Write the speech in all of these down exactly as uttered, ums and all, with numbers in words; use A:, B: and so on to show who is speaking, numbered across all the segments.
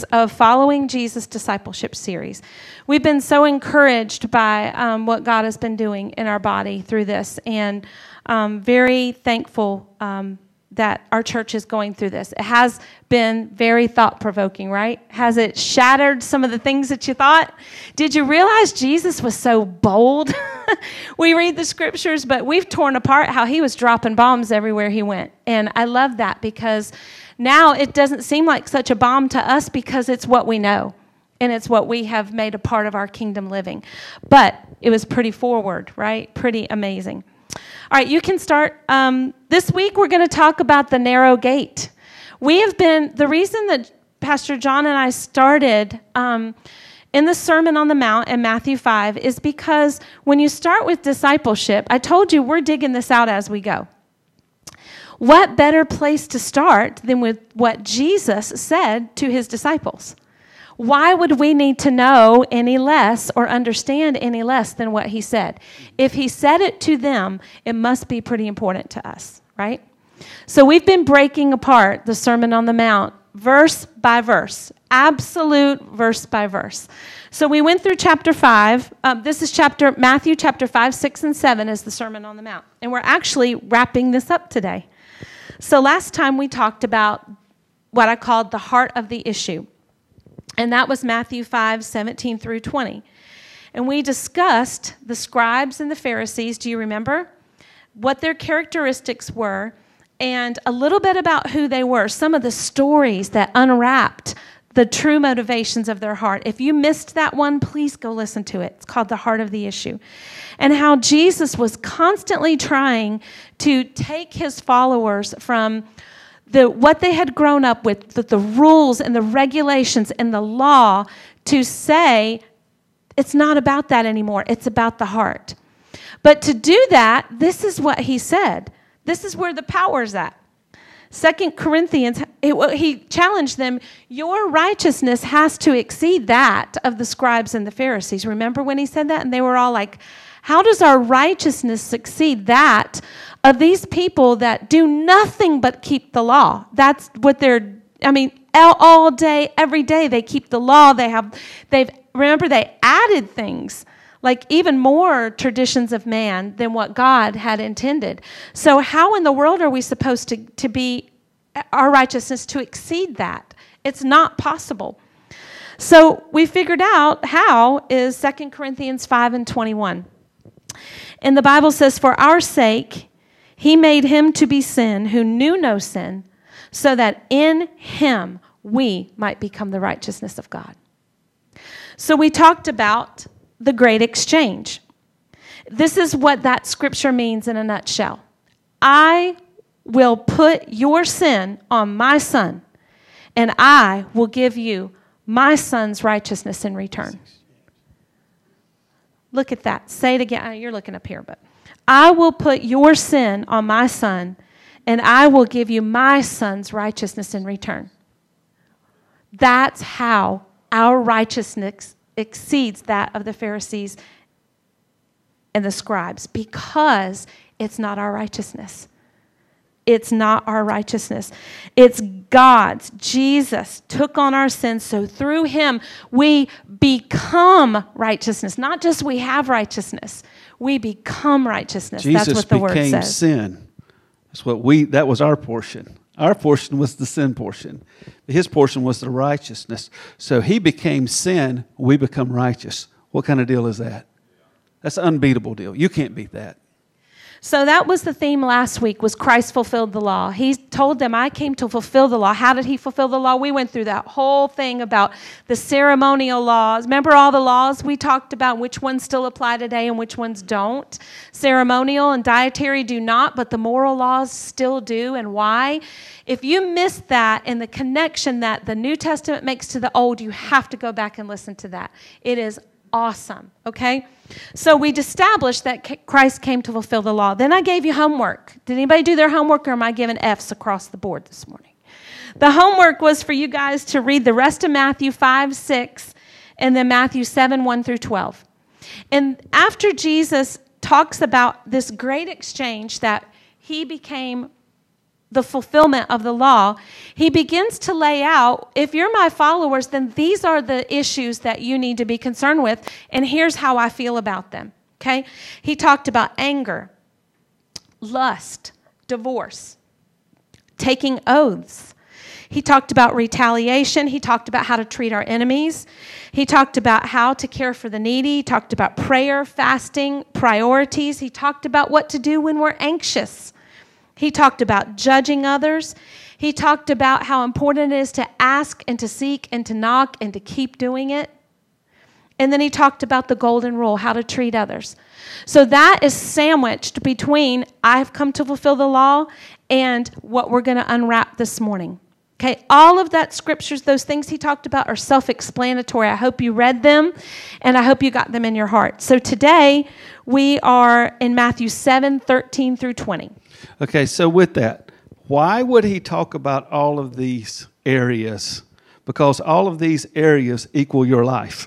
A: weeks of Following Jesus Discipleship series. We've been so encouraged by um, what God has been doing in our body through this, and um, very thankful um, that our church is going through this. It has been very thought-provoking, right? Has it shattered some of the things that you thought? Did you realize Jesus was so bold? We read the scriptures, but we've torn apart how he was dropping bombs everywhere he went. And I love that, because now it doesn't seem like such a bomb to us, because it's what we know. And it's what we have made a part of our kingdom living. But it was pretty forward, right? Pretty amazing. All right, you can start. Um, this week we're going to talk about the narrow gate. We have been, the reason that Pastor John and I started um, in the Sermon on the Mount in Matthew five is because when you start with discipleship, I told you we're digging this out as we go. What better place to start than with what Jesus said to his disciples? Why would we need to know any less or understand any less than what he said? If he said it to them, it must be pretty important to us, right? So we've been breaking apart the Sermon on the Mount verse by verse, absolute verse by verse. So we went through chapter five. Um, this is chapter Matthew chapter five, six, and seven is the Sermon on the Mount. And we're actually wrapping this up today. So last time we talked about what I called the heart of the issue. And that was Matthew five, seventeen through twenty. And we discussed the scribes and the Pharisees, do you remember? What their characteristics were, and a little bit about who they were, some of the stories that unwrapped the true motivations of their heart. If you missed that one, please go listen to it. It's called The Heart of the Issue. And how Jesus was constantly trying to take his followers from the what they had grown up with, the, the rules and the regulations and the law, to say, it's not about that anymore. It's about the heart. But to do that, this is what he said. This is where the power's at. Second Corinthians, it, he challenged them, your righteousness has to exceed that of the scribes and the Pharisees. Remember when he said that? And they were all like, how does our righteousness exceed that of these people that do nothing but keep the law? That's what they're, I mean, all, all day, every day they keep the law. They have, they've, remember they added things, like even more traditions of man than what God had intended. So how in the world are we supposed to, to be, our righteousness to exceed that? It's not possible. So we figured out how is Second Corinthians five and twenty-one. And the Bible says, for our sake, he made him to be sin who knew no sin, so that in him we might become the righteousness of God. So we talked about the great exchange. This is what that scripture means in a nutshell. I will put your sin on my son, and I will give you my son's righteousness in return. Look at that. Say it again. You're looking up here, but I will put your sin on my son, and I will give you my son's righteousness in return. That's how our righteousness exceeds that of the Pharisees and the scribes, because it's not our righteousness. It's not our righteousness. It's God's. Jesus took on our sins, so through him we become righteousness. Not just we have righteousness, we become righteousness.
B: Jesus
A: That's what the word
B: became
A: says.
B: sin. That's what we. That was our portion. Our portion was the sin portion. His portion was the righteousness. So he became sin, we become righteous. What kind of deal is that? That's an unbeatable deal. You can't beat that.
A: So that was the theme last week, was Christ fulfilled the law. He told them, I came to fulfill the law. How did he fulfill the law? We went through that whole thing about the ceremonial laws. Remember all the laws we talked about, which ones still apply today and which ones don't? Ceremonial and dietary do not, but the moral laws still do. And why? If you miss that and the connection that the New Testament makes to the Old, you have to go back and listen to that. It is awesome, okay? So we established that Christ came to fulfill the law. Then I gave you homework. Did anybody do their homework, or am I giving F's across the board this morning? The homework was for you guys to read the rest of Matthew five, six, and then Matthew seven, one through twelve. And after Jesus talks about this great exchange that he became the fulfillment of the law, he begins to lay out, if you're my followers, then these are the issues that you need to be concerned with, and here's how I feel about them, okay? He talked about anger, lust, divorce, taking oaths. He talked about retaliation. He talked about how to treat our enemies. He talked about how to care for the needy. He talked about prayer, fasting, priorities. He talked about what to do when we're anxious. He talked about judging others. He talked about how important it is to ask and to seek and to knock and to keep doing it. And then he talked about the golden rule, how to treat others. So that is sandwiched between I've come to fulfill the law and what we're going to unwrap this morning. Okay, all of that scriptures, those things he talked about are self-explanatory. I hope you read them, and I hope you got them in your heart. So today, we are in Matthew seven, thirteen through twenty.
B: Okay, so with that, why would he talk about all of these areas? Because all of these areas equal your life.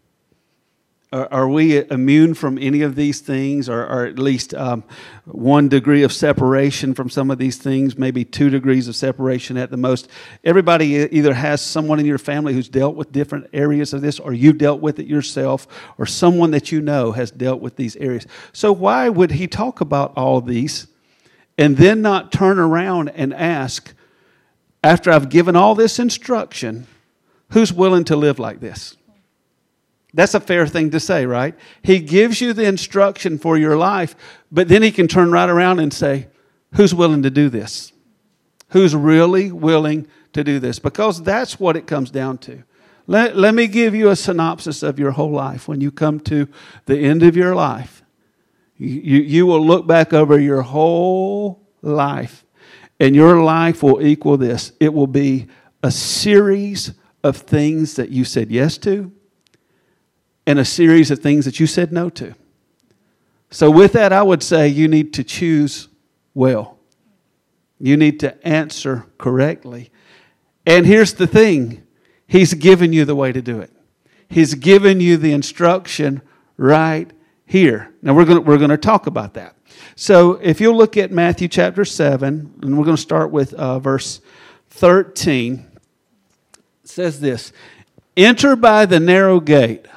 B: Are, are we immune from any of these things, or, or at least um, one degree of separation from some of these things, maybe two degrees of separation at the most? Everybody either has someone in your family who's dealt with different areas of this, or you dealt with it yourself, or someone that you know has dealt with these areas. So why would he talk about all of these and then not turn around and ask, after I've given all this instruction, who's willing to live like this? That's a fair thing to say, right? He gives you the instruction for your life, but then he can turn right around and say, who's willing to do this? Who's really willing to do this? Because that's what it comes down to. Let, let me give you a synopsis of your whole life. When you come to the end of your life, You, you will look back over your whole life, and your life will equal this. It will be a series of things that you said yes to, and a series of things that you said no to. So with that, I would say you need to choose well. You need to answer correctly. And here's the thing. He's given you the way to do it. He's given you the instruction right here. Now we're going to, we're going to talk about that. So if you'll look at Matthew chapter seven, and we're going to start with uh, verse thirteen. It says this, enter by the narrow gate,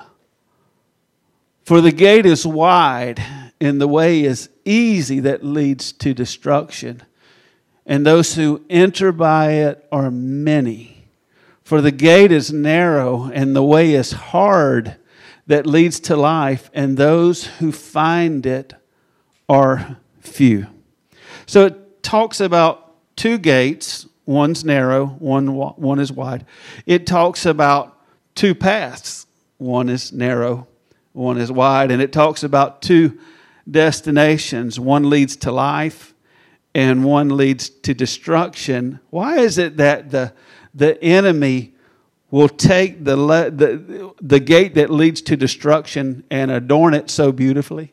B: for the gate is wide and the way is easy that leads to destruction, and those who enter by it are many. For the gate is narrow and the way is hard that leads to life, and those who find it are few. So it talks about two gates. One's narrow, one, one is wide. It talks about two paths. One is narrow, one is wide. And it talks about two destinations. One leads to life, and one leads to destruction. Why is it that the, the enemy will take the, the the gate that leads to destruction and adorn it so beautifully?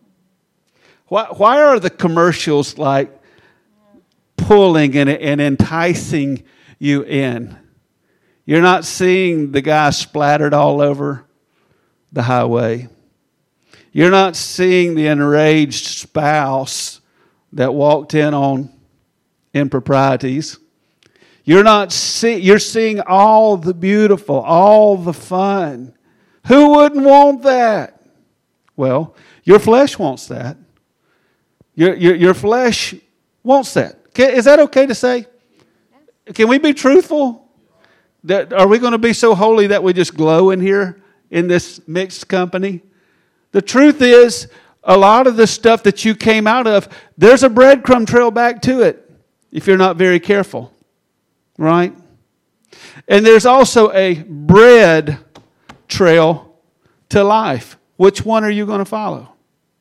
B: Why, why are the commercials like pulling and, and enticing you in? You're not seeing the guy splattered all over the highway. You're not seeing the enraged spouse that walked in on improprieties. You're not see, you're seeing all the beautiful, all the fun. Who wouldn't want that? Well, your flesh wants that. Your, your, your flesh wants that. Okay, is that okay to say? Can we be truthful? That, are we going to be so holy that we just glow in here in this mixed company? The truth is, a lot of the stuff that you came out of, there's a breadcrumb trail back to it if you're not very careful. Right? And there's also a bread trail to life. Which one are you going to follow?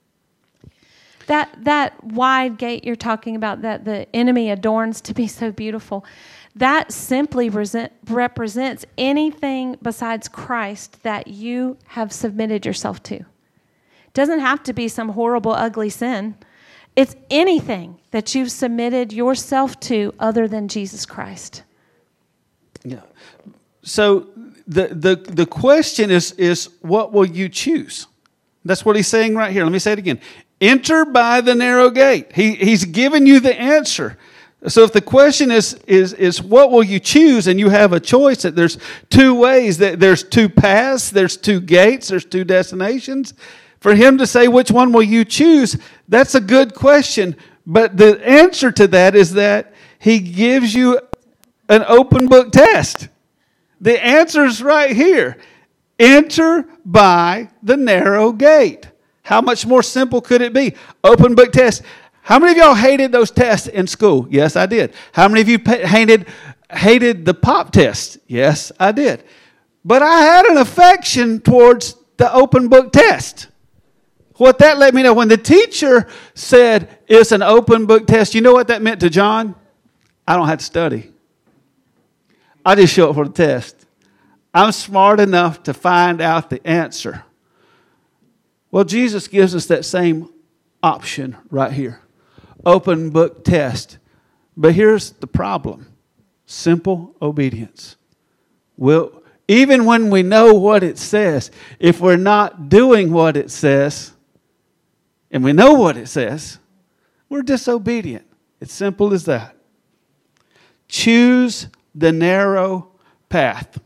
A: That that wide gate you're talking about that the enemy adorns to be so beautiful, that simply present, represents anything besides Christ that you have submitted yourself to. It doesn't have to be some horrible, ugly sin. It's anything that you've submitted yourself to other than Jesus Christ.
B: Yeah. So the, the, the question is, is what will you choose? That's what he's saying right here. Let me say it again. Enter by the narrow gate. He, he's given you the answer. So if the question is, is, is what will you choose, and you have a choice, that there's two ways, that there's two paths, there's two gates, there's two destinations, for him to say which one will you choose, that's a good question. But the answer to that is that he gives you an open book test. The answer is right here. Enter by the narrow gate. How much more simple could it be? Open book test. How many of y'all hated those tests in school? Yes, I did. How many of you hated, hated the pop test? Yes, I did. But I had an affection towards the open book test. What that let me know, when the teacher said it's an open book test, you know what that meant to John? I don't have to study. I just show up for the test. I'm smart enough to find out the answer. Well, Jesus gives us that same option right here. Open book test. But here's the problem. Simple obedience. We'll, even when we know what it says, if we're not doing what it says, and we know what it says, we're disobedient. It's simple as that. Choose the narrow path.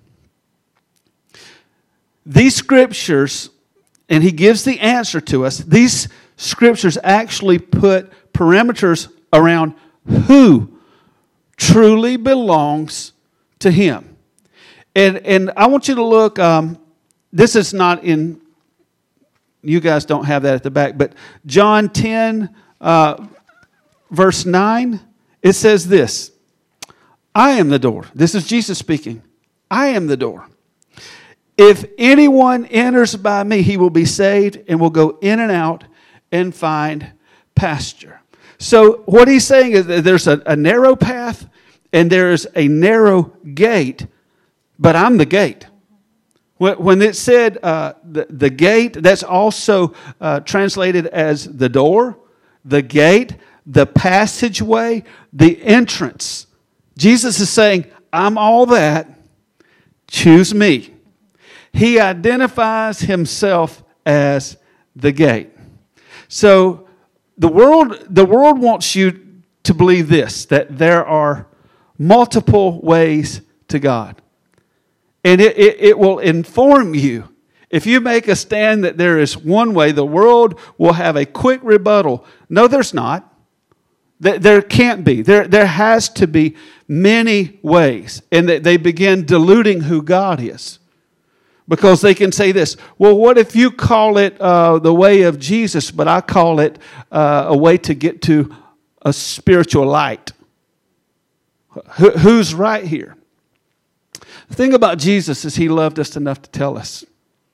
B: These scriptures, and he gives the answer to us, these scriptures actually put parameters around who truly belongs to him. And and I want you to look, um, this is not in, you guys don't have that at the back, but John ten, uh, verse nine, it says this, I am the door. This is Jesus speaking. I am the door. If anyone enters by me, he will be saved and will go in and out and find pasture. So what he's saying is that there's a, a narrow path and there's a narrow gate, but I'm the gate. When, when it said uh, the, the gate, that's also uh, translated as the door, the gate, the passageway, the entrance. Jesus is saying, I'm all that. Choose me. He identifies himself as the gate. So the world, the world wants you to believe this, that there are multiple ways to God. And it, it, it will inform you. If you make a stand that there is one way, the world will have a quick rebuttal. No, there's not. There can't be. There, there has to be many ways. And they begin diluting who God is. Because they can say this, well, what if you call it uh, the way of Jesus, but I call it uh, a way to get to a spiritual light? Wh- who's right here? The thing about Jesus is he loved us enough to tell us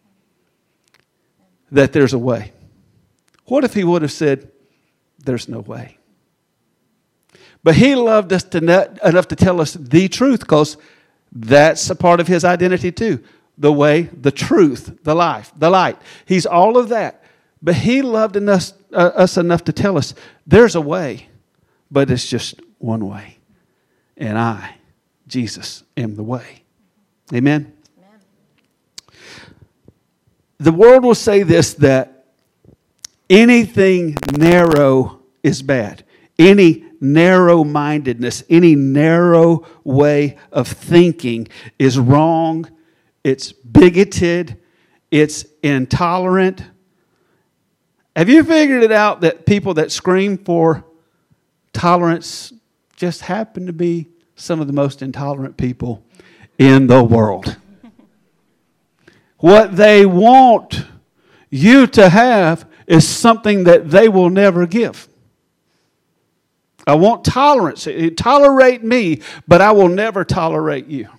B: that there's a way. What if he would have said, there's no way? But he loved us to ne- enough to tell us the truth, because that's a part of his identity too. The way, the truth, the life, the light. He's all of that. But he loved enough, uh, us enough to tell us there's a way, but it's just one way. And I, Jesus, am the way. Amen? Amen. The world will say this, that anything narrow is bad. Any narrow-mindedness, any narrow way of thinking is wrong. It's bigoted. It's intolerant. Have you figured it out that people that scream for tolerance just happen to be some of the most intolerant people in the world? What they want you to have is something that they will never give. I want tolerance. Tolerate me, but I will never tolerate you.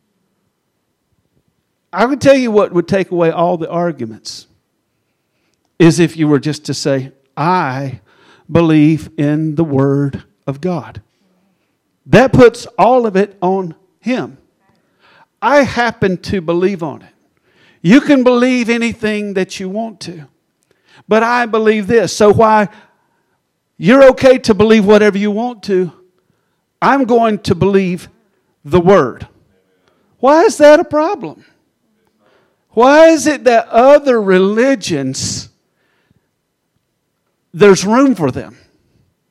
B: I would tell you what would take away all the arguments is if you were just to say, I believe in the Word of God. That puts all of it on Him. I happen to believe on it. You can believe anything that you want to, but I believe this. So why you're okay to believe whatever you want to, I'm going to believe the Word. Why is that a problem? Why is it that other religions, there's room for them?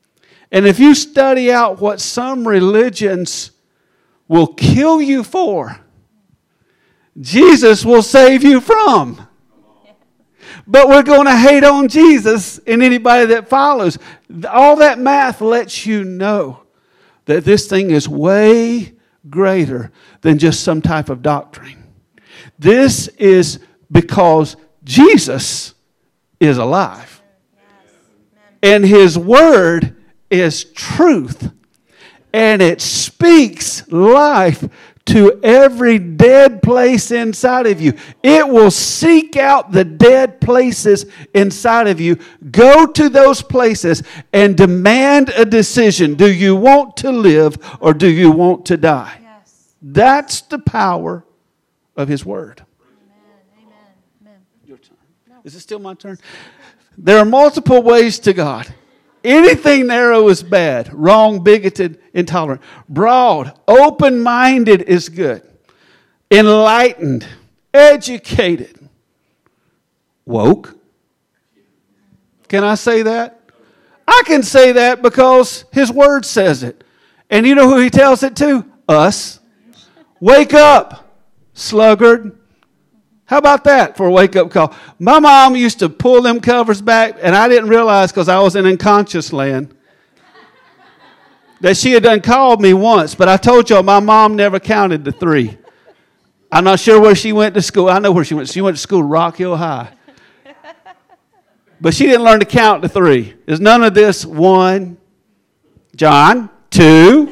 B: And if you study out what some religions will kill you for, Jesus will save you from. But we're going to hate on Jesus and anybody that follows. All that math lets you know that this thing is way greater than just some type of doctrine. This is because Jesus is alive. And His Word is truth. And it speaks life to every dead place inside of you. It will seek out the dead places inside of you. Go to those places and demand a decision. Do you want to live or do you want to die?
A: Yes.
B: That's the power of His Word.
A: Amen. Amen. Amen.
B: Your turn. No. Is it still my turn? There are multiple ways to God. Anything narrow is bad. Wrong, bigoted, intolerant. Broad, open-minded is good. Enlightened, educated, woke. Can I say that? I can say that because His Word says it. And you know who He tells it to? Us. Wake up, sluggard. How about that for a wake-up call? My mom used to pull them covers back, and I didn't realize because I was in unconscious land that she had done called me once. But I told y'all my mom never counted to three. I'm not sure where she went to school. I know where she went. She went to school at Rock Hill High. But she didn't learn to count to three. There's none of this one, John, two.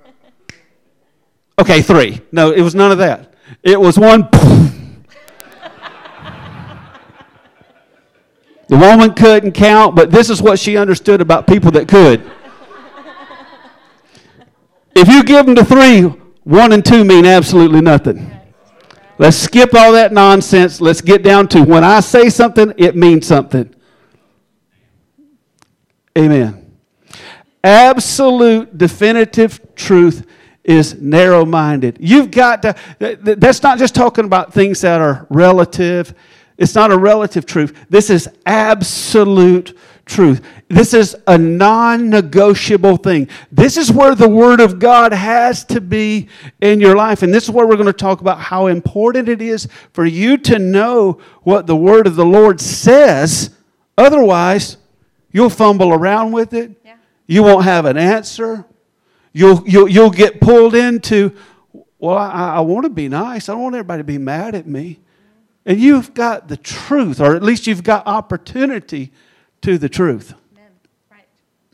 B: Okay, three. No, it was none of that. It was one. The woman couldn't count, but this is what she understood about people that could. If you give them to three, one and two mean absolutely nothing. Let's skip all that nonsense. Let's get down to when I say something, it means something. Amen. Absolute, definitive truth is narrow-minded. You've got to, that's not just talking about things that are relative. It's not a relative truth. This is absolute truth. This is a non-negotiable thing. This is where the Word of God has to be in your life. And this is where we're going to talk about how important it is for you to know what the Word of the Lord says. Otherwise, you'll fumble around with it. Yeah. You won't have an answer. You'll, you'll, you'll get pulled into, well, I, I want to be nice. I don't want everybody to be mad at me. And you've got the truth, or at least you've got opportunity to the truth.
A: Amen. Right.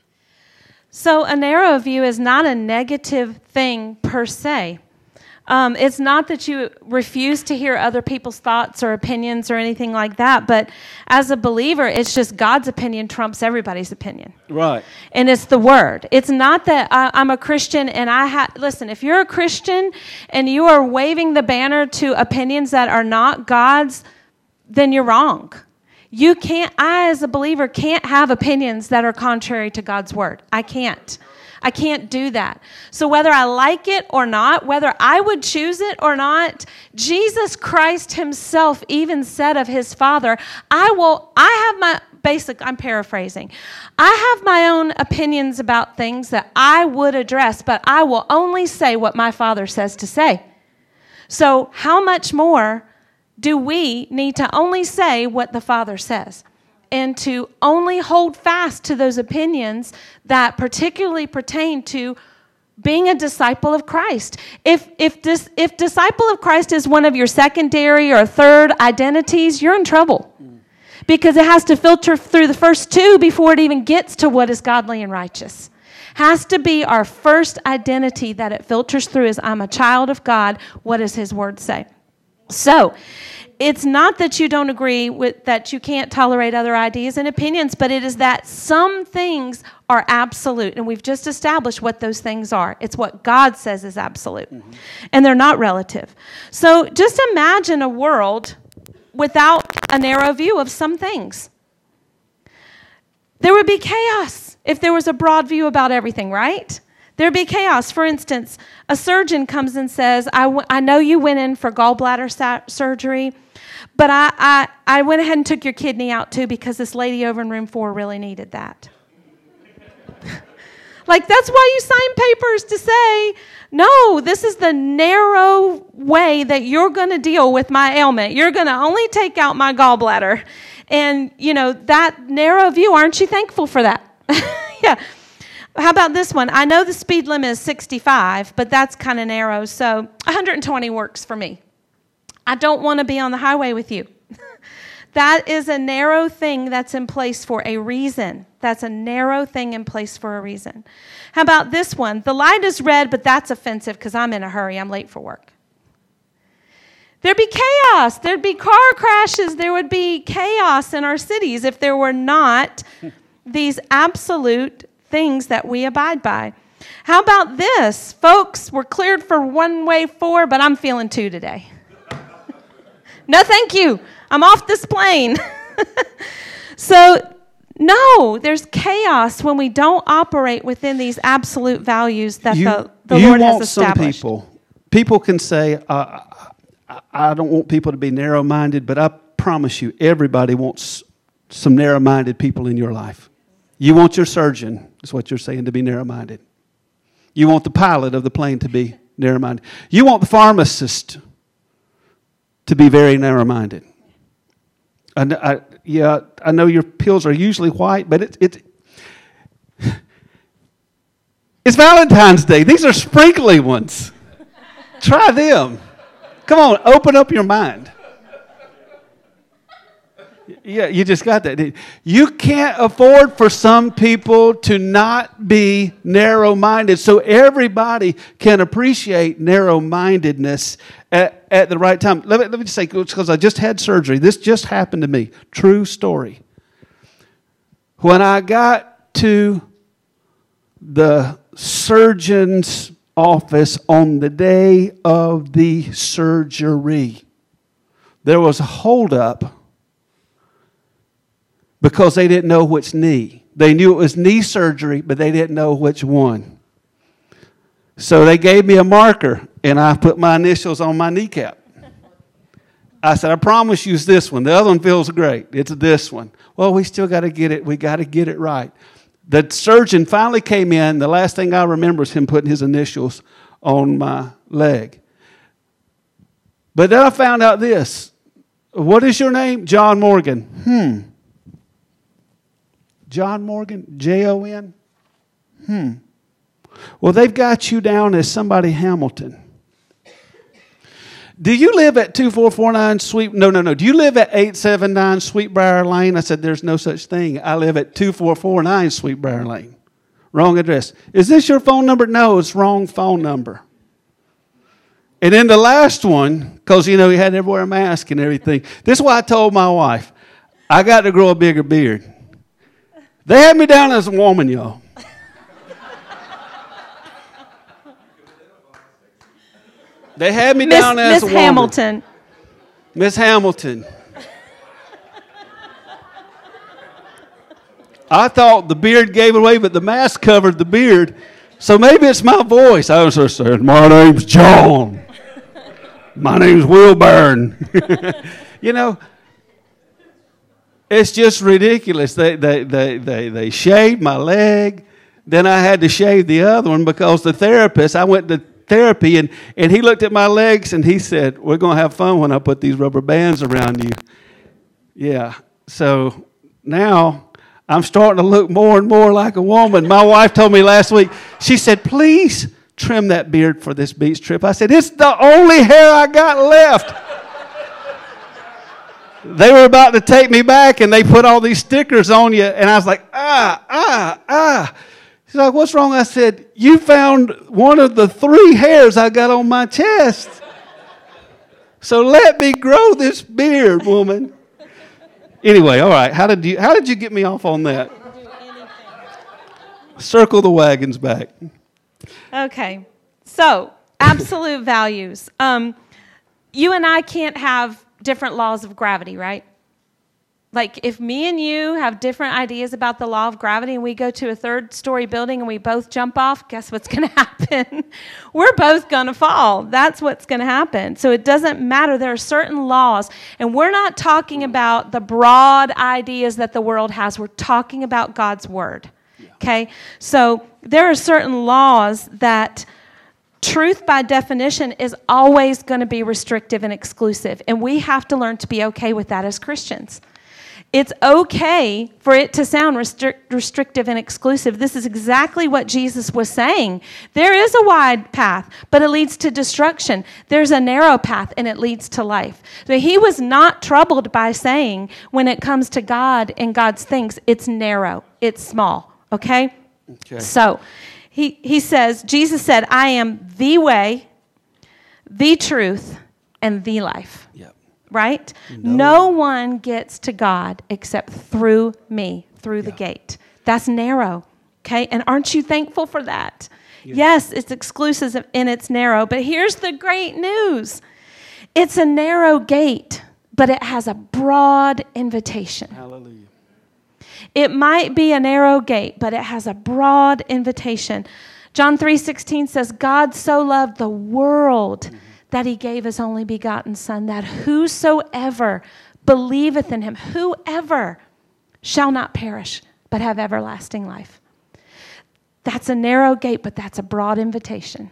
A: So a narrow view is not a negative thing per se. Um, it's not that you refuse to hear other people's thoughts or opinions or anything like that, but as a believer, it's just God's opinion trumps everybody's opinion.
B: Right.
A: And it's the Word. It's not that I, I'm a Christian and I have, listen, if you're a Christian and you are waving the banner to opinions that are not God's, then you're wrong. You can't, I as a believer can't have opinions that are contrary to God's Word. I can't. I can't do that. So whether I like it or not, whether I would choose it or not, Jesus Christ Himself even said of His Father, I will, I have my, basic, I'm paraphrasing, I have my own opinions about things that I would address, but I will only say what my Father says to say. So how much more do we need to only say what the Father says? And to only hold fast to those opinions that particularly pertain to being a disciple of Christ. If if this if disciple of Christ is one of your secondary or third identities, you're in trouble. Because it has to filter through the first two before it even gets to what is godly and righteous. Has to be our first identity that it filters through is I'm a child of God. What does His Word say? So, it's not that you don't agree with that you can't tolerate other ideas and opinions, but it is that some things are absolute. And we've just established what those things are. It's what God says is absolute. Mm-hmm. And they're not relative. So just imagine a world without a narrow view of some things. There would be chaos if there was a broad view about everything, right? There'd be chaos. For instance, a surgeon comes and says, I, w- I know you went in for gallbladder sa- surgery, but I, I, I went ahead and took your kidney out too because this lady over in room four really needed that. Like, that's why you sign papers to say, no, this is the narrow way that you're going to deal with my ailment. You're going to only take out my gallbladder. And, you know, that narrow view, aren't you thankful for that? Yeah. How about this one? I know the speed limit is sixty-five, but that's kind of narrow, so one hundred twenty works for me. I don't want to be on the highway with you. That is a narrow thing that's in place for a reason. That's a narrow thing in place for a reason. How about this one? The light is red, but that's offensive because I'm in a hurry. I'm late for work. There'd be chaos. There'd be car crashes. There would be chaos in our cities if there were not these absolute things that we abide by. How about this? Folks, we're cleared for one way four, but I'm feeling two today. No, thank you. I'm off this plane. So, no, there's chaos when we don't operate within these absolute values that
B: you,
A: the, the
B: you
A: Lord has
B: want
A: established.
B: Some people, people can say, uh, I, I don't want people to be narrow-minded, but I promise you, everybody wants some narrow-minded people in your life. You want your surgeon, is what you're saying, to be narrow-minded. You want the pilot of the plane to be narrow-minded. You want the pharmacist to be very narrow-minded. I, I, yeah, I know your pills are usually white, but it, it, it's Valentine's Day. These are sprinkly ones. Try them. Come on, open up your mind. Yeah, you just got that. You can't afford for some people to not be narrow-minded, so everybody can appreciate narrow-mindedness at, at the right time. Let me, let me just say, because I just had surgery. This just happened to me. True story. When I got to the surgeon's office on the day of the surgery, there was a holdup because they didn't know which knee. They knew it was knee surgery, but they didn't know which one. So they gave me a marker, and I put my initials on my kneecap. I said, I promise you it's this one. The other one feels great. It's this one. Well, we still got to get it. We got to get it right. The surgeon finally came in. The last thing I remember is him putting his initials on my leg. But then I found out this. What is your name? John Morgan. Hmm. John Morgan, J O N? Hmm. Well, they've got you down as somebody Hamilton. Do you live at two four four nine Sweet... No, no, no. Do you live at eight seven nine Sweetbriar Lane? I said, there's no such thing. I live at two four four nine Sweetbriar Lane. Wrong address. Is this your phone number? No, it's wrong phone number. And then the last one, because, you know, he had to wear a mask and everything. This is why I told my wife, I got to grow a bigger beard. They had me down as a woman, y'all. They had me
A: Miss,
B: down as
A: Miss
B: a woman.
A: Hamilton.
B: Miss Hamilton. I thought the beard gave it away, but the mask covered the beard. So maybe it's my voice. I was just saying, my name's John. My name's Wilburn. You know, it's just ridiculous. They, they, they, they, they shaved my leg. Then I had to shave the other one because the therapist, I went to therapy, and, and he looked at my legs, and he said, we're going to have fun when I put these rubber bands around you. Yeah. So now I'm starting to look more and more like a woman. My wife told me last week, she said, please trim that beard for this beach trip. I said, it's the only hair I got left. They were about to take me back, and they put all these stickers on you, and I was like, ah, ah, ah. She's like, what's wrong? I said, you found one of the three hairs I got on my chest. So let me grow this beard, woman. Anyway, all right. How did you how did you get me off on that? Circle the wagons back.
A: Okay. So, absolute values. Um, you and I can't have different laws of gravity, right? Like, if me and you have different ideas about the law of gravity and we go to a third-story building and we both jump off, guess what's going to happen? We're both going to fall. That's what's going to happen. So it doesn't matter. There are certain laws. And we're not talking about the broad ideas that the world has. We're talking about God's Word. Okay? So there are certain laws that truth by definition is always going to be restrictive and exclusive. And we have to learn to be okay with that as Christians. It's okay for it to sound restrict, restrictive and exclusive. This is exactly what Jesus was saying. There is a wide path, but it leads to destruction. There's a narrow path, and it leads to life. So he was not troubled by saying, when it comes to God and God's things, it's narrow, it's small, okay?
B: Okay.
A: So he, he says, Jesus said, I am the way, the truth, and the life.
B: Yep.
A: Right?
B: No.
A: no one gets to God except through me, through yeah. the gate. That's narrow, okay? And aren't you thankful for that? Yeah. Yes, it's exclusive and it's narrow, but here's the great news. It's a narrow gate, but it has a broad invitation.
B: Hallelujah.
A: It might be a narrow gate, but it has a broad invitation. John three sixteen says, God so loved the world mm-hmm. that he gave his only begotten Son, that whosoever believeth in him, whoever shall not perish, but have everlasting life. That's a narrow gate, but that's a broad invitation.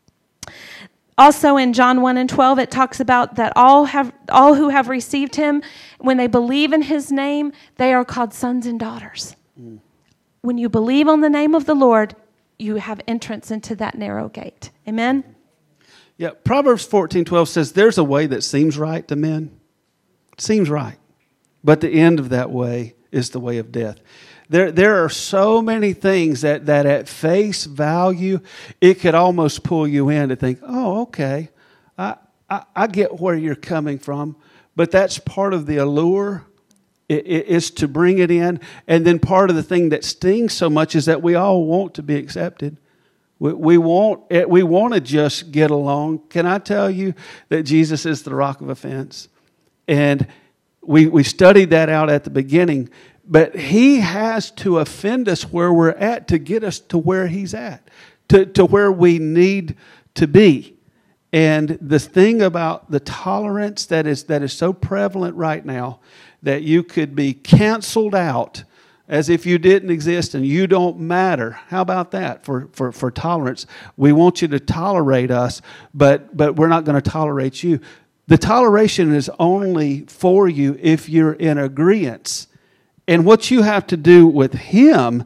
A: Also in John one and twelve, it talks about that all have all who have received him, when they believe in his name, they are called sons and daughters. Mm. When you believe on the name of the Lord, you have entrance into that narrow gate. Amen?
B: Yeah, Proverbs fourteen twelve says, there's a way that seems right to men. It seems right. But the end of that way is the way of death. There there are so many things that, that at face value, it could almost pull you in to think, oh, okay, I, I, I get where you're coming from. But that's part of the allure, it, it, is to bring it in. And then part of the thing that stings so much is that we all want to be accepted. We, we want we want to just get along. Can I tell you that Jesus is the rock of offense? And we we studied that out at the beginning. But he has to offend us where we're at to get us to where he's at, to, to where we need to be. And the thing about the tolerance that is that is so prevalent right now, that you could be canceled out as if you didn't exist and you don't matter. How about that for, for, for tolerance? We want you to tolerate us, but, but we're not going to tolerate you. The toleration is only for you if you're in agreement. And what you have to do with him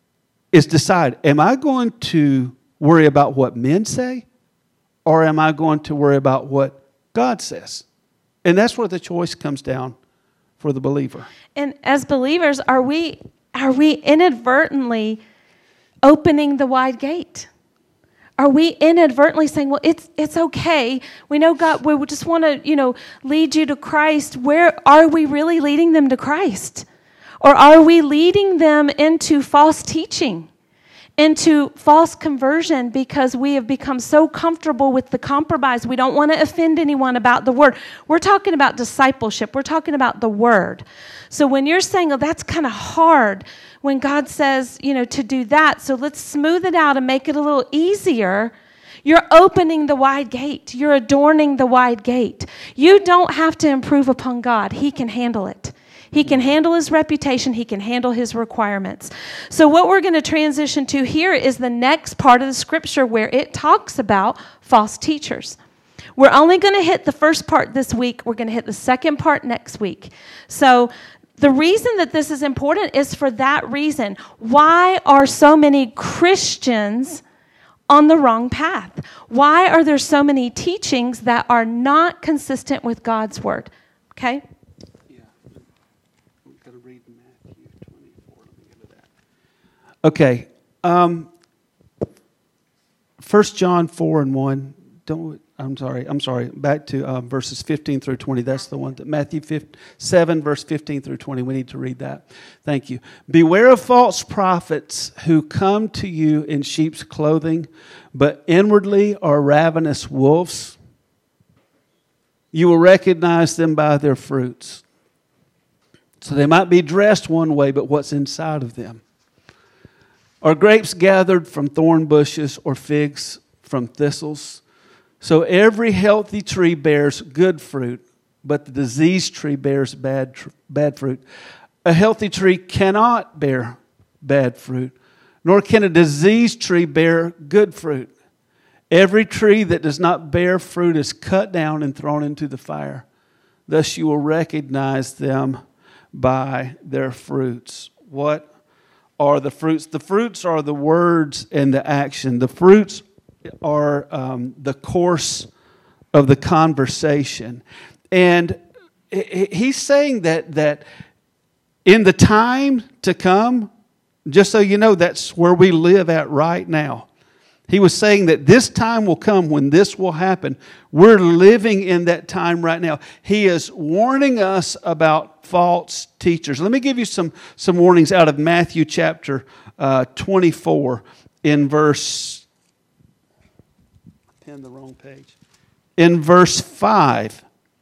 B: is decide, am I going to worry about what men say, or am I going to worry about what God says? And that's where the choice comes down for the believer.
A: And as believers, are we are we inadvertently opening the wide gate? Are we inadvertently saying, well, it's it's okay. We know God, we just want to, you know, lead you to Christ. Where are we really leading them to Christ? Or are we leading them into false teaching, into false conversion, because we have become so comfortable with the compromise? We don't want to offend anyone about the word. We're talking about discipleship. We're talking about the word. So when you're saying, oh, that's kind of hard, when God says, you know, to do that, so let's smooth it out and make it a little easier, you're opening the wide gate. You're adorning the wide gate. You don't have to improve upon God. He can handle it. He can handle his reputation. He can handle his requirements. So what we're going to transition to here is the next part of the scripture where it talks about false teachers. We're only going to hit the first part this week. We're going to hit the second part next week. So the reason that this is important is for that reason. Why are so many Christians on the wrong path? Why are there so many teachings that are not consistent with God's word? Okay?
B: Okay, um, First John four and one. Don't I'm sorry. I'm sorry. Back to um, verses fifteen through twenty. That's the one. That Matthew seven, verse fifteen through twenty. We need to read that. Thank you. Beware of false prophets who come to you in sheep's clothing, but inwardly are ravenous wolves. You will recognize them by their fruits. So they might be dressed one way, but what's inside of them? Are grapes gathered from thorn bushes or figs from thistles? So every healthy tree bears good fruit, but the diseased tree bears bad, bad fruit. A healthy tree cannot bear bad fruit, nor can a diseased tree bear good fruit. Every tree that does not bear fruit is cut down and thrown into the fire. Thus you will recognize them by their fruits. What are the fruits? The fruits are the words and the action. The fruits are um, the course of the conversation. And he's saying that, that in the time to come, just so you know, that's where we live at right now. He was saying that this time will come when this will happen. We're living in that time right now. He is warning us about false teachers. Let me give you some, some warnings out of Matthew chapter uh, twenty-four in verse... I pinned the wrong page. In verse five.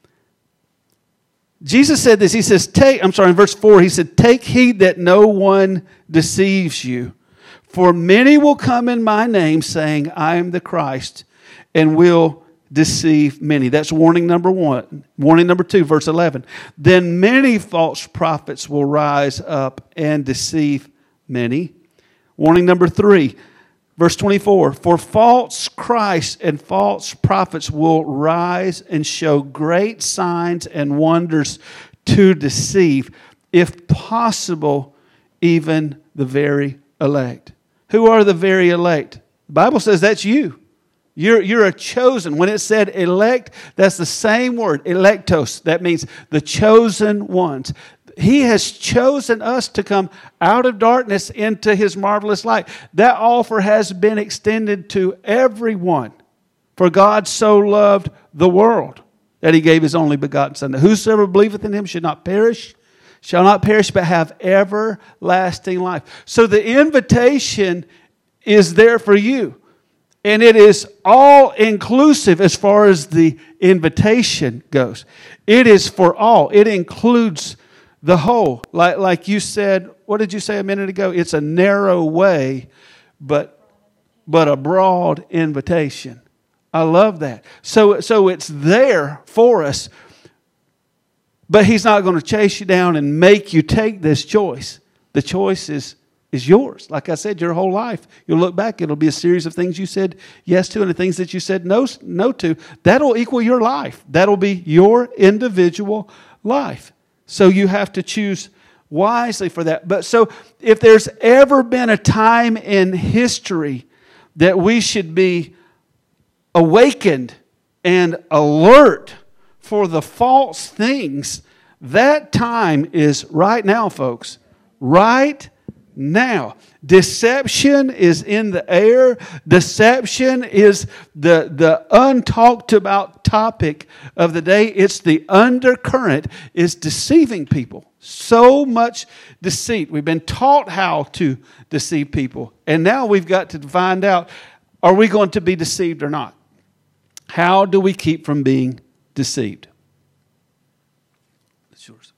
B: Jesus said this. He says, "Take." I'm sorry, in verse four, he said, "Take heed that no one deceives you. For many will come in my name, saying, I am the Christ, and will deceive many." That's warning number one. Warning number two, verse eleven. "Then many false prophets will rise up and deceive many." Warning number three, verse twenty-four. "For false Christs and false prophets will rise and show great signs and wonders to deceive, if possible, even the very elect." Who are the very elect? The Bible says that's you. You're, you're a chosen. When it said elect, that's the same word, electos. That means the chosen ones. He has chosen us to come out of darkness into His marvelous light. That offer has been extended to everyone. For God so loved the world that He gave His only begotten Son, that whosoever believeth in Him should not perish, shall not perish, but have everlasting life. So the invitation is there for you. And it is all inclusive as far as the invitation goes. It is for all. It includes the whole. Like, like you said, what did you say a minute ago? It's a narrow way, but, but a broad invitation. I love that. So, so it's there for us. But He's not going to chase you down and make you take this choice. The choice is, is yours. Like I said, your whole life. You'll look back, it'll be a series of things you said yes to and the things that you said no, no to. That'll equal your life. That'll be your individual life. So you have to choose wisely for that. But so if there's ever been a time in history that we should be awakened and alert for the false things, that time is right now, folks. Right now. Deception is in the air. Deception is the, the untalked about topic of the day. It's the undercurrent. It's deceiving people. So much deceit. We've been taught how to deceive people. And now we've got to find out, are we going to be deceived or not? How do we keep from being deceived? It's yours.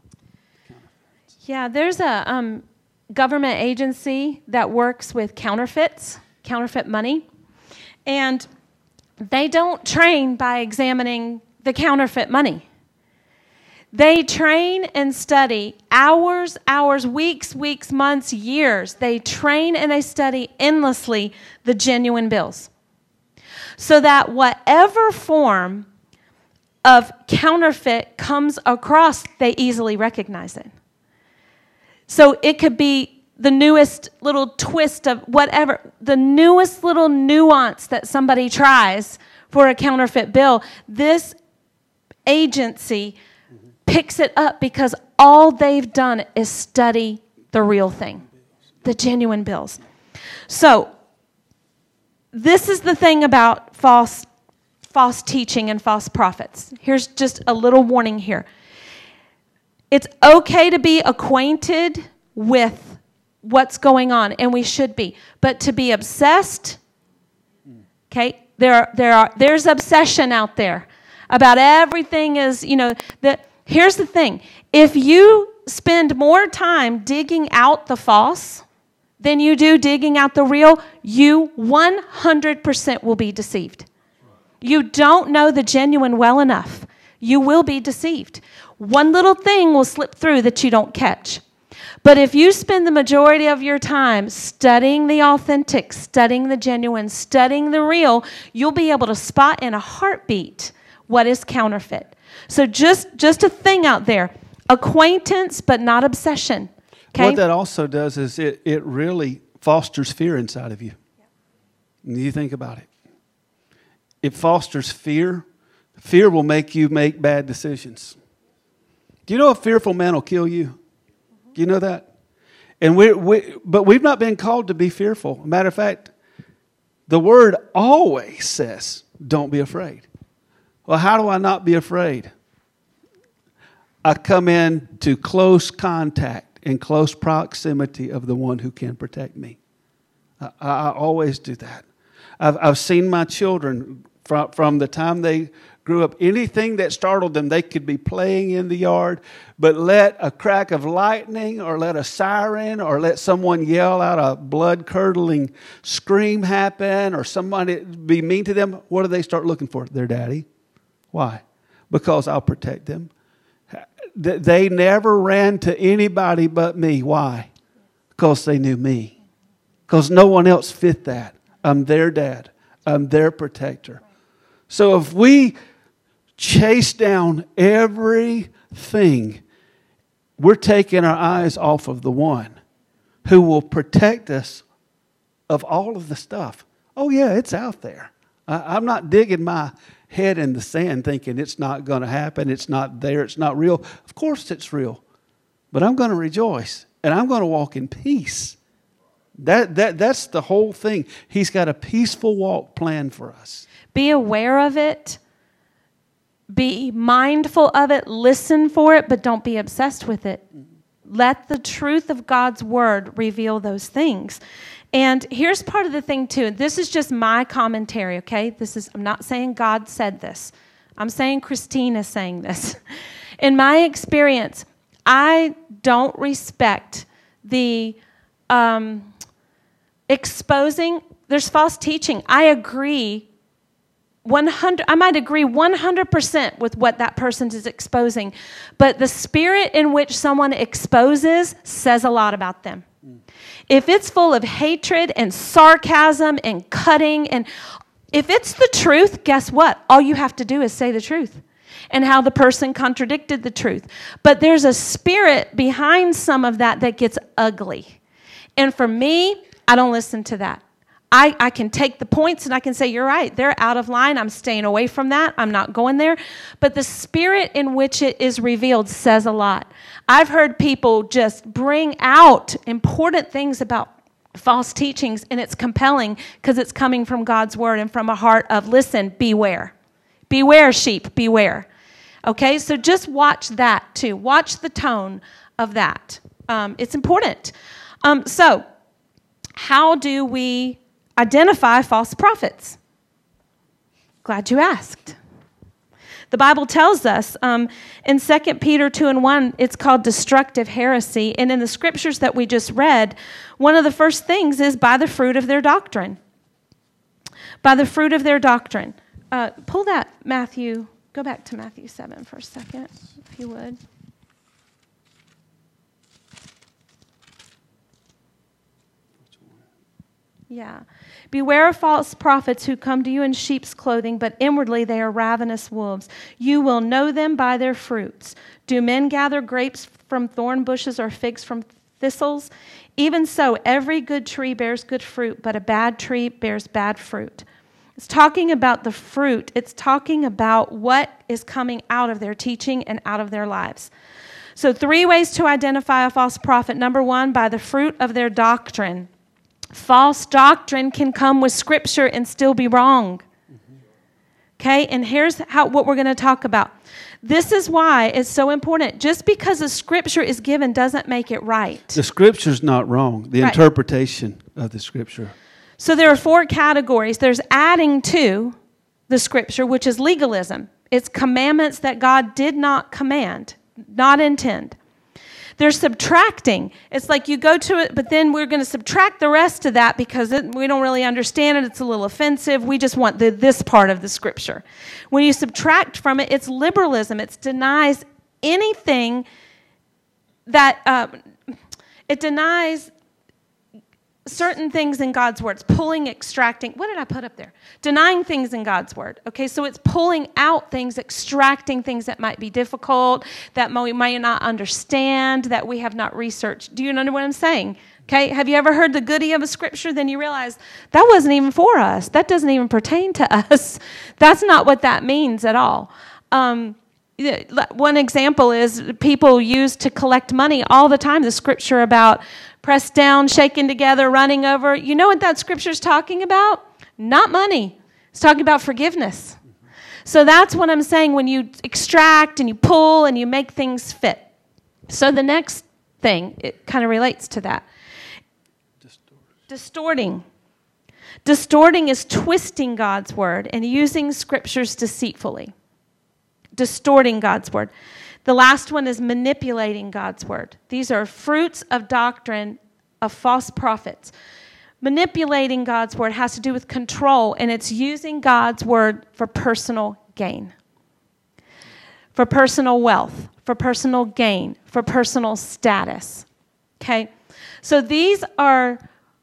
A: Yeah, there's a um, government agency that works with counterfeits, counterfeit money, and they don't train by examining the counterfeit money. They train and study hours, hours, weeks, weeks, months, years. They train and they study endlessly the genuine bills, so that whatever form of counterfeit comes across, they easily recognize it. So it could be the newest little twist of whatever, the newest little nuance that somebody tries for a counterfeit bill. This agency picks it up because all they've done is study the real thing, the genuine bills. So this is the thing about false false teaching and false prophets. Here's just a little warning here. It's okay to be acquainted with what's going on, and we should be. But to be obsessed, okay, there are, there are there's obsession out there about everything is, you know, that here's the thing. If you spend more time digging out the false than you do digging out the real, you one hundred percent will be deceived. You don't know the genuine well enough. You will be deceived. One little thing will slip through that you don't catch. But if you spend the majority of your time studying the authentic, studying the genuine, studying the real, you'll be able to spot in a heartbeat what is counterfeit. So just, just a thing out there. Acquaintance, but not obsession. Okay?
B: What that also does is it, it really fosters fear inside of you. Yeah. You think about it. It fosters fear. Fear will make you make bad decisions. Do you know a fearful man will kill you? Do you know that? And we, we, but we've not been called to be fearful. Matter of fact, the word always says, "Don't be afraid." Well, how do I not be afraid? I come into close contact and close proximity of the one who can protect me. I, I always do that. I've, I've seen my children from, from the time they grew up, anything that startled them, they could be playing in the yard, but let a crack of lightning or let a siren or let someone yell out a blood-curdling scream happen or somebody be mean to them, what do they start looking for? Their daddy. Why? Because I'll protect them. They never ran to anybody but me. Why? Because they knew me. Because no one else fit that. I'm their dad. I'm their protector. So if we chase down everything, we're taking our eyes off of the one who will protect us of all of the stuff. Oh yeah, it's out there. I, I'm not digging my head in the sand thinking it's not going to happen, it's not there, it's not real. Of course it's real. But I'm going to rejoice and I'm going to walk in peace. That that that's the whole thing. He's got a peaceful walk planned for us.
A: Be aware of it. Be mindful of it. Listen for it, but don't be obsessed with it. Let the truth of God's word reveal those things. And here's part of the thing too. This is just my commentary, okay? This is I'm not saying God said this. I'm saying Christine is saying this. In my experience, I don't respect the um, exposing. There's false teaching. I agree one hundred I might agree one hundred percent with what that person is exposing, but the spirit in which someone exposes says a lot about them. Mm. If it's full of hatred and sarcasm and cutting, and if it's the truth, guess what? All you have to do is say the truth and how the person contradicted the truth. But there's a spirit behind some of that that gets ugly. And for me, I don't listen to that. I, I can take the points and I can say, you're right, they're out of line. I'm staying away from that. I'm not going there. But the spirit in which it is revealed says a lot. I've heard people just bring out important things about false teachings, and it's compelling because it's coming from God's word and from a heart of, listen, beware. Beware, sheep, beware. Okay, so just watch that too. Watch the tone of that. Um, it's important. Um, so how do we identify false prophets? Glad you asked. The Bible tells us um, in Second Peter two and one, it's called destructive heresy. And in the scriptures that we just read, one of the first things is by the fruit of their doctrine. By the fruit of their doctrine. Uh, pull that Matthew, go back to Matthew seven for a second, if you would. Yeah. Beware of false prophets who come to you in sheep's clothing, but inwardly they are ravenous wolves. You will know them by their fruits. Do men gather grapes from thorn bushes or figs from thistles? Even so, every good tree bears good fruit, but a bad tree bears bad fruit. It's talking about the fruit. It's talking about what is coming out of their teaching and out of their lives. So three ways to identify a false prophet. Number one, by the fruit of their doctrine. False doctrine can come with scripture and still be wrong. Okay, and here's how what we're going to talk about. This is why it's so important. Just because a scripture is given doesn't make it right.
B: The scripture's not wrong. The right. Interpretation of the scripture.
A: So there are four categories. There's adding to the scripture, which is legalism. It's commandments that God did not command, not intend. There's subtracting. It's like you go to it, but then we're going to subtract the rest of that because it, we don't really understand it. It's a little offensive. We just want the, this part of the scripture. When you subtract from it, it's liberalism. It denies anything that, uh, It denies certain things in God's word. It's pulling, extracting. What did I put up there? Denying things in God's word. Okay, so it's pulling out things, extracting things that might be difficult, that we might not understand, that we have not researched. Do you know what I'm saying? Okay, have you ever heard the goodie of a scripture? Then you realize that wasn't even for us. That doesn't even pertain to us. That's not what that means at all. Um, one example is people use to collect money all the time, the scripture about pressed down, shaken together, running over. You know what that scripture is talking about? Not money. It's talking about forgiveness. So that's what I'm saying when you extract and you pull and you make things fit. So the next thing, it kind of relates to that. Distorting. Distorting is twisting God's word and using scriptures deceitfully. Distorting God's word. The last one is manipulating God's word. These are fruits of doctrine of false prophets. Manipulating God's word has to do with control, and it's using God's word for personal gain, for personal wealth, for personal gain, for personal status. So these are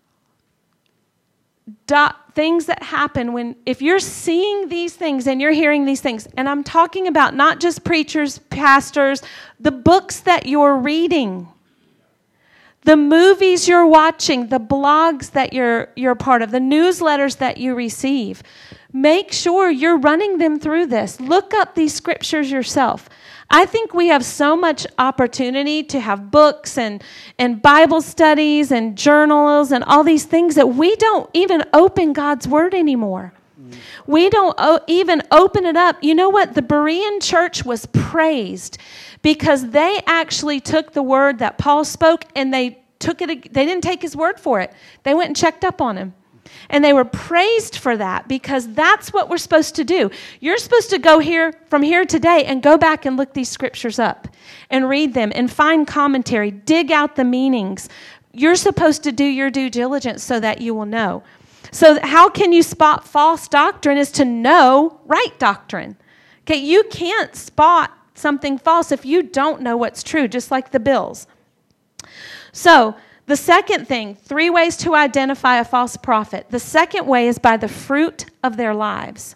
A: do- things that happen when, if you're seeing these things and you're hearing these things, and I'm talking about not just preachers, pastors, the books that you're reading, the movies you're watching, the blogs that you're you're part of, the newsletters that you receive. Make sure you're running them through this. Look up these scriptures yourself. I think we have so much opportunity to have books and, and Bible studies and journals and all these things that we don't even open God's word anymore. Mm. We don't o- even open it up. You know what? The Berean church was praised because they actually took the word that Paul spoke and they took it. They didn't take his word for it. They went and checked up on him. And they were praised for that because that's what we're supposed to do. You're supposed to go here from here today and go back and look these scriptures up and read them and find commentary, dig out the meanings. You're supposed to do your due diligence so that you will know. So how can you spot false doctrine is to know right doctrine. Okay, you can't spot something false if you don't know what's true, just like the bills. So the second thing, three ways to identify a false prophet. The second way is by the fruit of their lives.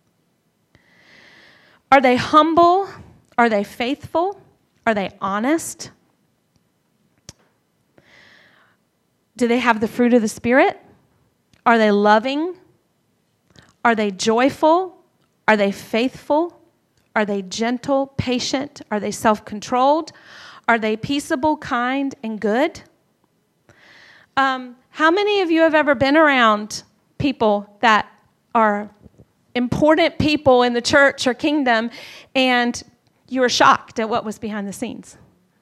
A: Are they humble? Are they faithful? Are they honest? Do they have the fruit of the Spirit? Are they loving? Are they joyful? Are they faithful? Are they gentle, patient? Are they self-controlled? Are they peaceable, kind, and good? Um, how many of you have ever been around people that are important people in the church or kingdom and you were shocked at what was behind the scenes?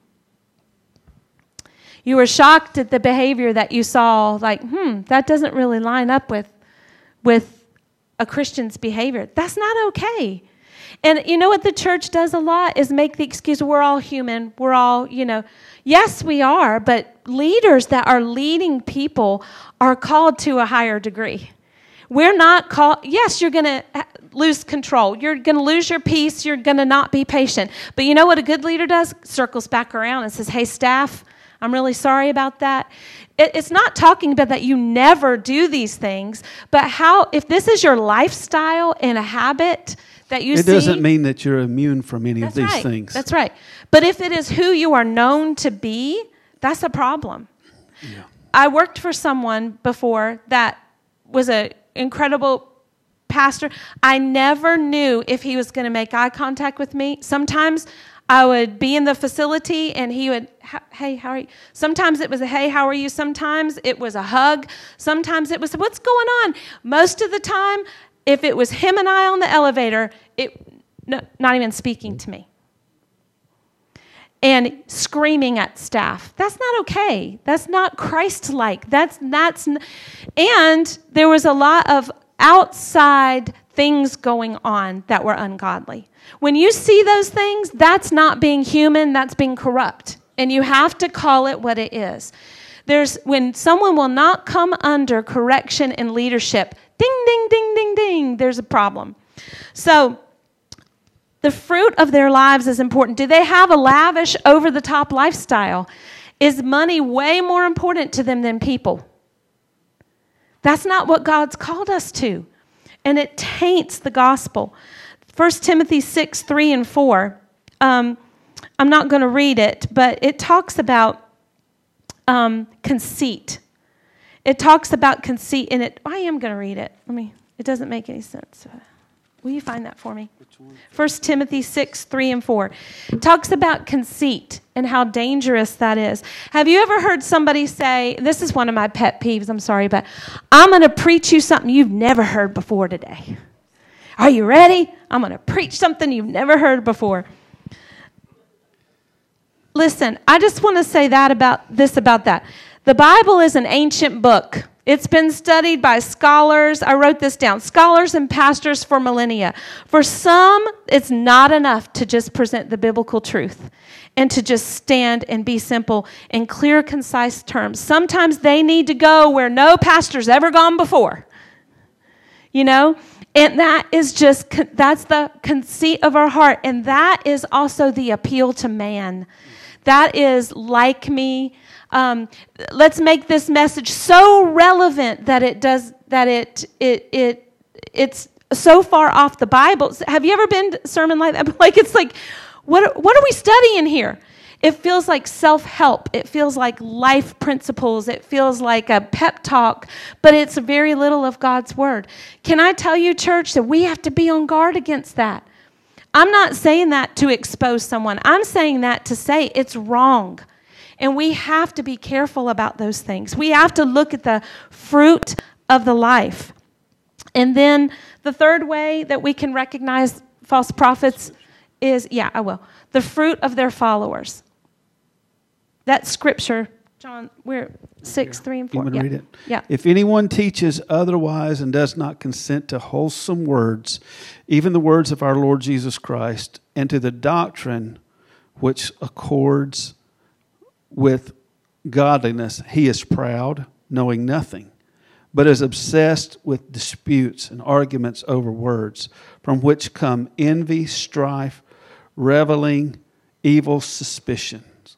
A: You were shocked at the behavior that you saw, like, hmm, that doesn't really line up with, with a Christian's behavior. That's not okay. And you know what the church does a lot is make the excuse, we're all human, we're all, you know, yes, we are, but leaders that are leading people are called to a higher degree. We're not called, yes, you're going to lose control. You're going to lose your peace. You're going to not be patient. But you know what a good leader does? Circles back around and says, hey, staff, I'm really sorry about that. It, it's not talking about that you never do these things, but how, if this is your lifestyle and a habit that you
B: it
A: see. It
B: doesn't mean that you're immune from any
A: That's
B: of these
A: right.
B: things.
A: That's right. But if it is who you are known to be, that's a problem.
B: Yeah.
A: I worked for someone before that was an incredible pastor. I never knew if he was going to make eye contact with me. Sometimes I would be in the facility and he would, hey, how are you? Sometimes it was a, hey, how are you? Sometimes it was a hug. Sometimes it was, what's going on? Most of the time, if it was him and I on the elevator, it no, not even speaking to me. And screaming at staff. That's not okay. That's not Christ-like. That's that's and there was a lot of outside things going on that were ungodly. When you see those things, that's not being human, that's being corrupt. And you have to call it what it is. There's when someone will not come under correction and leadership, ding, ding, ding, ding, ding, there's a problem. So the fruit of their lives is important. Do they have a lavish, over-the-top lifestyle? Is money way more important to them than people? That's not what God's called us to. And it taints the gospel. First Timothy six, three and four. Um, I'm not going to read it, but it talks about um, conceit. It talks about conceit in it. I am going to read it. Let me. It doesn't make any sense. Will you find that for me? First Timothy six, three and four. It talks about conceit and how dangerous that is. Have you ever heard somebody say, this is one of my pet peeves, I'm sorry, but I'm going to preach you something you've never heard before today. Are you ready? I'm going to preach something you've never heard before. Listen, I just want to say that about this about that. The Bible is an ancient book. It's been studied by scholars. I wrote this down. Scholars and pastors for millennia. For some, it's not enough to just present the biblical truth and to just stand and be simple in clear, concise terms. Sometimes they need to go where no pastor's ever gone before. You know? And that is just, that's the conceit of our heart. And that is also the appeal to man. That is like me. Um, let's make this message so relevant that it does that it it it it's so far off the Bible. Have you ever been to a sermon like that? Like it's like, what what are we studying here? It feels like self-help. It feels like life principles. It feels like a pep talk, but it's very little of God's word. Can I tell you, church, that we have to be on guard against that? I'm not saying that to expose someone. I'm saying that to say it's wrong. And we have to be careful about those things. We have to look at the fruit of the life. And then the third way that we can recognize false prophets is, yeah, I will, the fruit of their followers. That's scripture. John, we're six, three, and four.
B: You want
A: yeah.
B: to read it?
A: Yeah.
B: If anyone teaches otherwise and does not consent to wholesome words, even the words of our Lord Jesus Christ, and to the doctrine which accords with godliness, he is proud, knowing nothing, but is obsessed with disputes and arguments over words, from which come envy, strife, reveling, evil suspicions,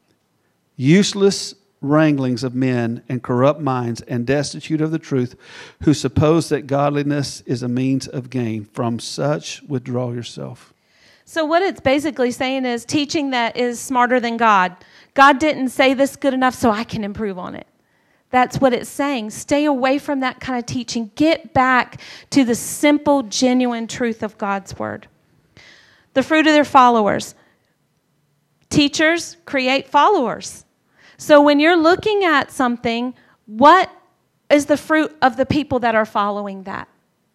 B: useless wranglings of men and corrupt minds, and destitute of the truth, who suppose that godliness is a means of gain. From such withdraw yourself.
A: So what it's basically saying is teaching that is smarter than God. God didn't say this good enough so I can improve on it. That's what it's saying. Stay away from that kind of teaching. Get back to the simple, genuine truth of God's word. The fruit of their followers. Teachers create followers. So when you're looking at something, what is the fruit of the people that are following that?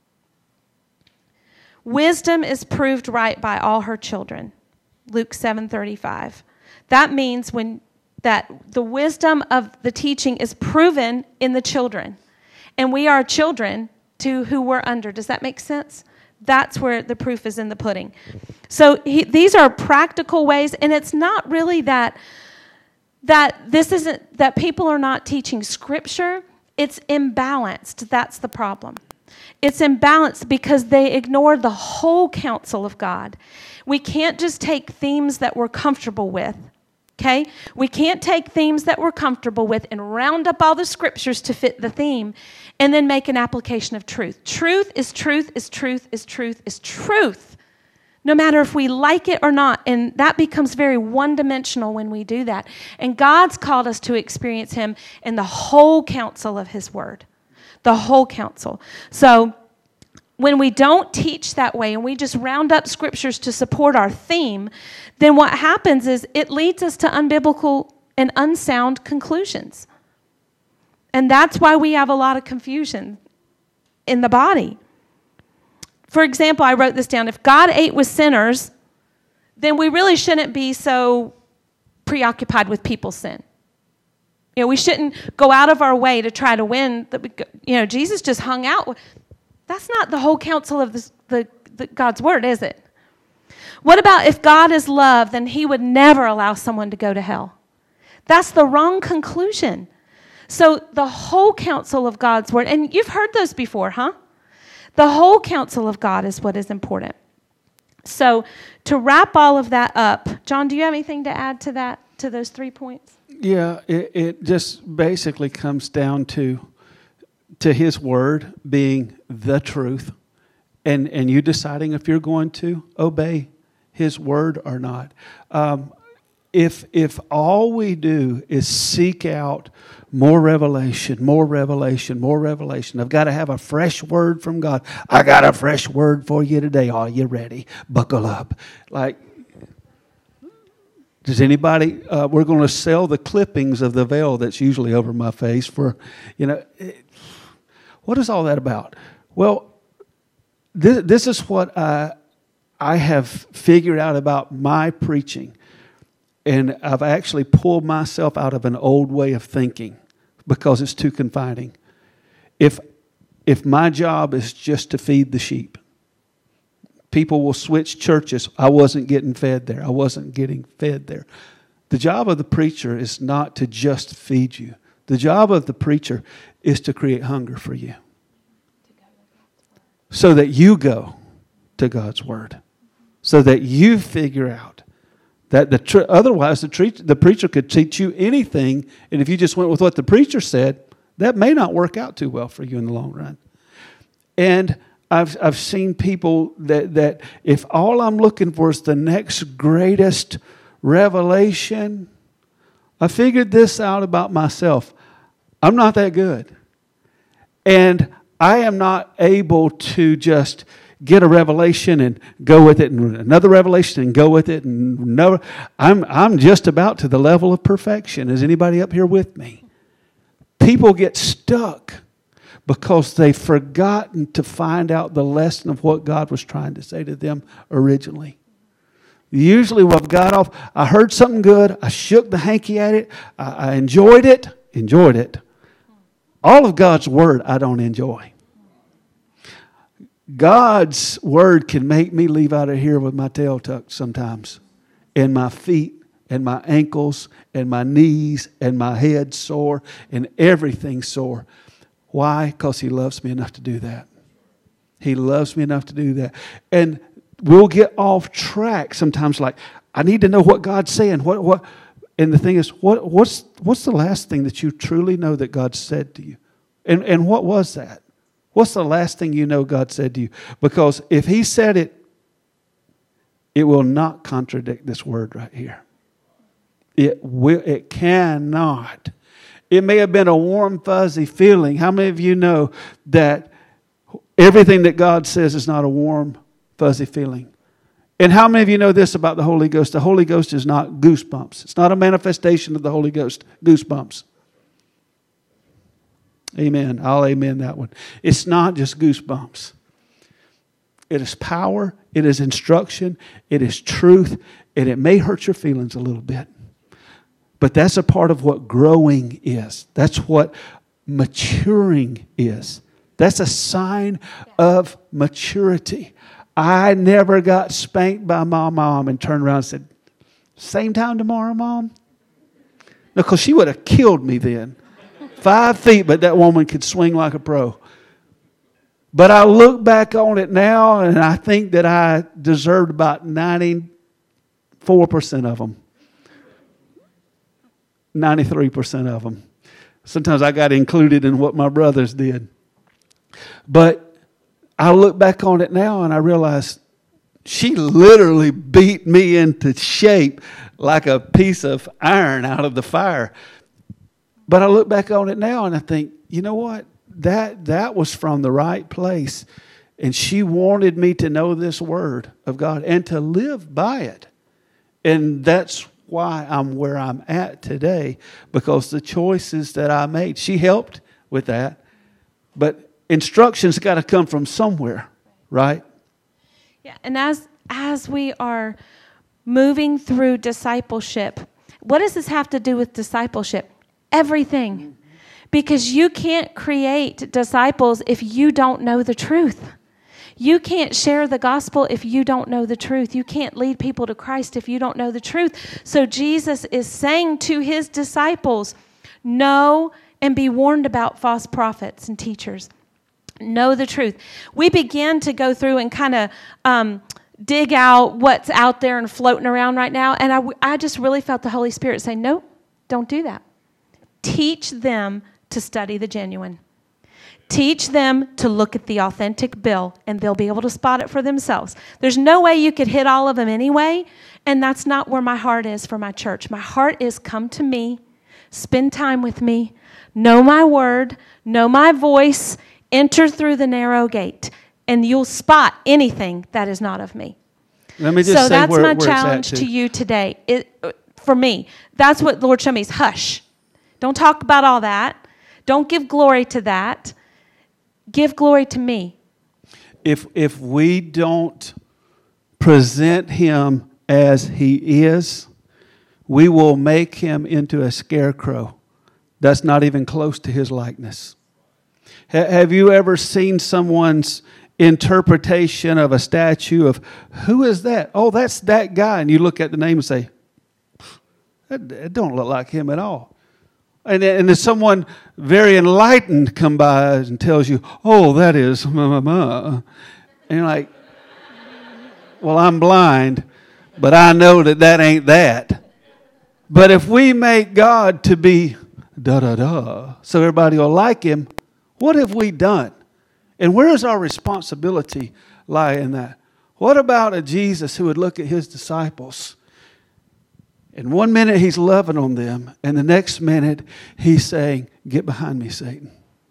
A: Wisdom is proved right by all her children. Luke seven thirty-five. That means when that the wisdom of the teaching is proven in the children. And we are children to who we're under. Does that make sense? That's where the proof is in the pudding. So he, these are practical ways, and it's not really that that this isn't that people are not teaching scripture. It's imbalanced. That's the problem. It's imbalanced because they ignore the whole counsel of God. We can't just take themes that we're comfortable with. Okay? We can't take themes that we're comfortable with and round up all the scriptures to fit the theme and then make an application of truth. Truth is truth is truth is truth is truth. No matter if we like it or not. And that becomes very one-dimensional when we do that. And God's called us to experience him in the whole counsel of his word. The whole counsel. So when we don't teach that way and we just round up scriptures to support our theme, then what happens is it leads us to unbiblical and unsound conclusions. And that's why we have a lot of confusion in the body. For example, I wrote this down. If God ate with sinners, then we really shouldn't be so preoccupied with people's sin. You know, we shouldn't go out of our way to try to win. You know, Jesus just hung out. That's not the whole counsel of the, the, the God's word, is it? What about if God is love, then he would never allow someone to go to hell? That's the wrong conclusion. So the whole counsel of God's word, and you've heard those before, huh? The whole counsel of God is what is important. So to wrap all of that up, John, do you have anything to add to that, to those three points?
B: Yeah, it, it just basically comes down to to His Word being the truth, and, and you deciding if you're going to obey His Word or not. Um, if if all we do is seek out more revelation, more revelation, more revelation, I've got to have a fresh word from God. I got a fresh word for you today. Are you ready? Buckle up. Like, does anybody, uh, we're going to sell the clippings of the veil that's usually over my face for, you know, it, what is all that about? Well, this, this is what I, I have figured out about my preaching. And I've actually pulled myself out of an old way of thinking because it's too confining. If, if my job is just to feed the sheep, people will switch churches. I wasn't getting fed there. I wasn't getting fed there. The job of the preacher is not to just feed you. The job of the preacher is to create hunger for you so that you go to God's Word, so that you figure out that the tr- otherwise the, tre- the preacher could teach you anything, and if you just went with what the preacher said, that may not work out too well for you in the long run. And I've I've seen people that, that if all I'm looking for is the next greatest revelation, I figured this out about myself. I'm not that good. And I am not able to just get a revelation and go with it, and another revelation and go with it, and no, I'm I'm just about to the level of perfection. Is anybody up here with me? People get stuck because they've forgotten to find out the lesson of what God was trying to say to them originally. Usually what got off, I heard something good, I shook the hanky at it, I, I enjoyed it, enjoyed it. All of God's Word I don't enjoy. God's Word can make me leave out of here with my tail tucked sometimes, and my feet and my ankles and my knees and my head sore and everything sore. Why? Because He loves me enough to do that. He loves me enough to do that. And we'll get off track sometimes, like, I need to know what God's saying. What what and the thing is, what what's what's the last thing that you truly know that God said to you? And and what was that? What's the last thing you know God said to you? Because if He said it, it will not contradict this word right here. It will. It cannot. It may have been a warm, fuzzy feeling. How many of you know that everything that God says is not a warm, fuzzy feeling? And how many of you know this about the Holy Ghost? The Holy Ghost is not goosebumps. It's not a manifestation of the Holy Ghost. Goosebumps. Amen. I'll amen that one. It's not just goosebumps. It is power. It is instruction. It is truth. And it may hurt your feelings a little bit. But that's a part of what growing is. That's what maturing is. That's a sign of maturity. I never got spanked by my mom and turned around and said, same time tomorrow, Mom? No, because she would have killed me then. Five feet, but that woman could swing like a pro. But I look back on it now, and I think that I deserved about ninety-four percent of them. ninety-three percent of them. Sometimes I got included in what my brothers did. But I look back on it now, and I realize she literally beat me into shape like a piece of iron out of the fire. But I look back on it now and I think, you know what? That that was from the right place. And she wanted me to know this word of God and to live by it. And that's why I'm where I'm at today, because the choices that I made, she helped with that. But instructions got to come from somewhere, right?
A: Yeah, and as as we are moving through discipleship, what does this have to do with discipleship? Everything. Because you can't create disciples if you don't know the truth. You can't share the gospel if you don't know the truth. You can't lead people to Christ if you don't know the truth. So Jesus is saying to His disciples, know and be warned about false prophets and teachers. Know the truth. We began to go through and kind of um, dig out what's out there and floating around right now. And I, I just really felt the Holy Spirit say, nope. Don't do that. Teach them to study the genuine. Teach them to look at the authentic bill, and they'll be able to spot it for themselves. There's no way you could hit all of them anyway, and that's not where my heart is for my church. My heart is come to me, spend time with me, know my word, know my voice, enter through the narrow gate, and you'll spot anything that is not of me.
B: Let me just
A: so
B: say
A: that's
B: where,
A: my
B: where
A: challenge
B: it's at
A: to
B: too.
A: you today. It, for me, that's what the Lord showed me is hush. Don't talk about all that. Don't give glory to that. Give glory to me.
B: If if we don't present him as he is, we will make him into a scarecrow that's not even close to his likeness. Ha- have you ever seen someone's interpretation of a statue of, who is that? Oh, that's that guy. And you look at the name and say, that, that don't look like him at all. And then, and then someone very enlightened come by and tells you, oh, that is, ma, ma, ma. And you're like, well, I'm blind, but I know that that ain't that. But if we make God to be da-da-da, so everybody will like him, what have we done? And where does our responsibility lie in that? What about a Jesus who would look at his disciples? And one minute he's loving on them, and the next minute he's saying, get behind me, Satan.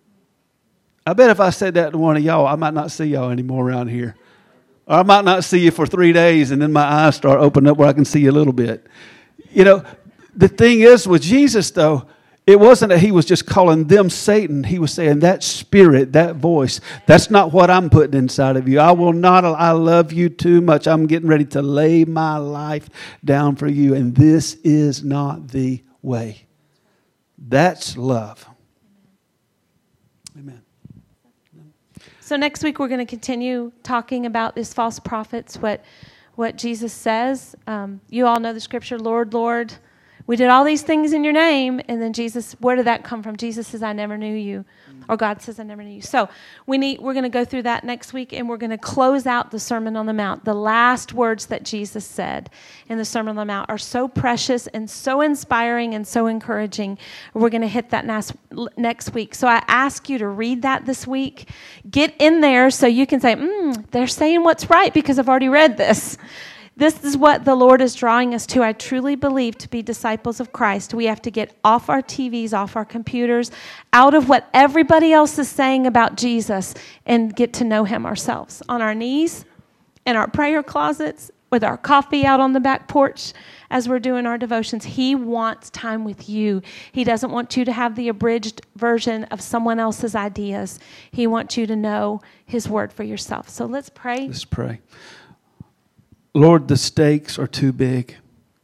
B: I bet if I said that to one of y'all, I might not see y'all anymore around here. Or I might not see you for three days, and then my eyes start opening up where I can see you a little bit. You know, the thing is with Jesus, though, it wasn't that he was just calling them Satan. He was saying that spirit, that voice, that's not what I'm putting inside of you. I will not, I love you too much. I'm getting ready to lay my life down for you. And this is not the way. That's love. Amen.
A: So next week we're going to continue talking about these false prophets, what, what Jesus says. Um, you all know the scripture, Lord, Lord, we did all these things in your name, and then Jesus, where did that come from? Jesus says, I never knew you, or God says, I never knew you. So we need, we're going to go through that next week, and we're going to close out the Sermon on the Mount. The last words that Jesus said in the Sermon on the Mount are so precious and so inspiring and so encouraging. We're going to hit that next, next week. So I ask you to read that this week. Get in there so you can say, mm, they're saying what's right because I've already read this. This is what the Lord is drawing us to. I truly believe to be disciples of Christ, we have to get off our T Vs, off our computers, out of what everybody else is saying about Jesus, and get to know him ourselves on our knees, in our prayer closets, with our coffee out on the back porch as we're doing our devotions. He wants time with you. He doesn't want you to have the abridged version of someone else's ideas. He wants you to know his word for yourself. So let's pray.
B: Let's pray. Lord, the stakes are too big.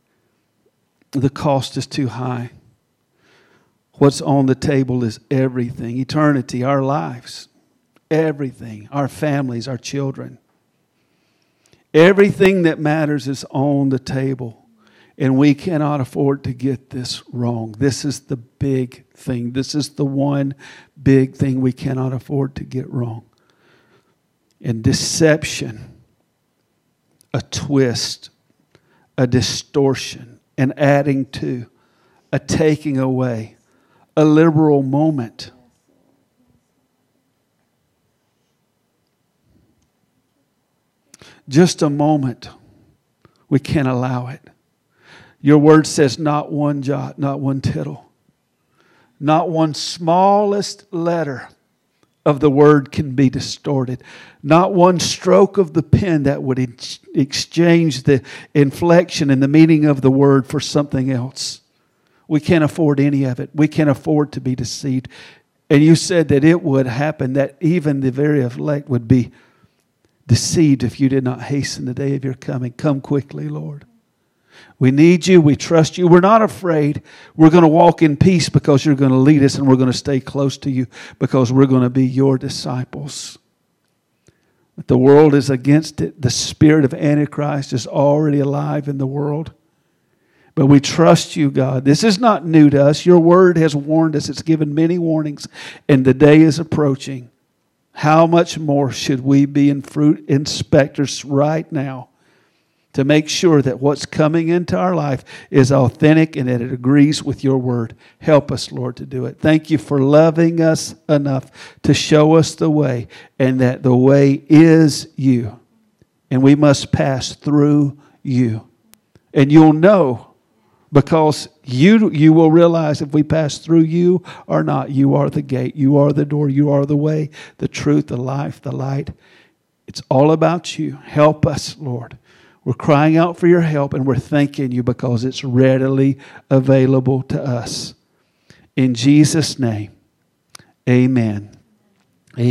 B: The cost is too high. What's on the table is everything. Eternity, our lives, everything, our families, our children. Everything that matters is on the table. And we cannot afford to get this wrong. This is the big thing. This is the one big thing we cannot afford to get wrong. And deception, a twist, a distortion, an adding to, a taking away, a liberal moment. Just a moment. We can't allow it. Your word says not one jot, not one tittle, not one smallest letter of the word can be distorted. Not one stroke of the pen that would ex- exchange the inflection and the meaning of the word for something else. We can't afford any of it. We can't afford to be deceived. And you said that it would happen, that even the very elect would be deceived if you did not hasten the day of your coming. Come quickly, Lord. We need you. We trust you. We're not afraid. We're going to walk in peace because you're going to lead us, and we're going to stay close to you because we're going to be your disciples. But the world is against it. The spirit of Antichrist is already alive in the world. But we trust you, God. This is not new to us. Your word has warned us. It's given many warnings, and the day is approaching. How much more should we be in fruit inspectors right now to make sure that what's coming into our life is authentic and that it agrees with your word. Help us, Lord, to do it. Thank you for loving us enough to show us the way, and that the way is you. And we must pass through you. And you'll know, because you, you will realize if we pass through you or not. You are the gate. You are the door. You are the way, the truth, the life, the light. It's all about you. Help us, Lord. We're crying out for your help, and we're thanking you because it's readily available to us. In Jesus' name, amen.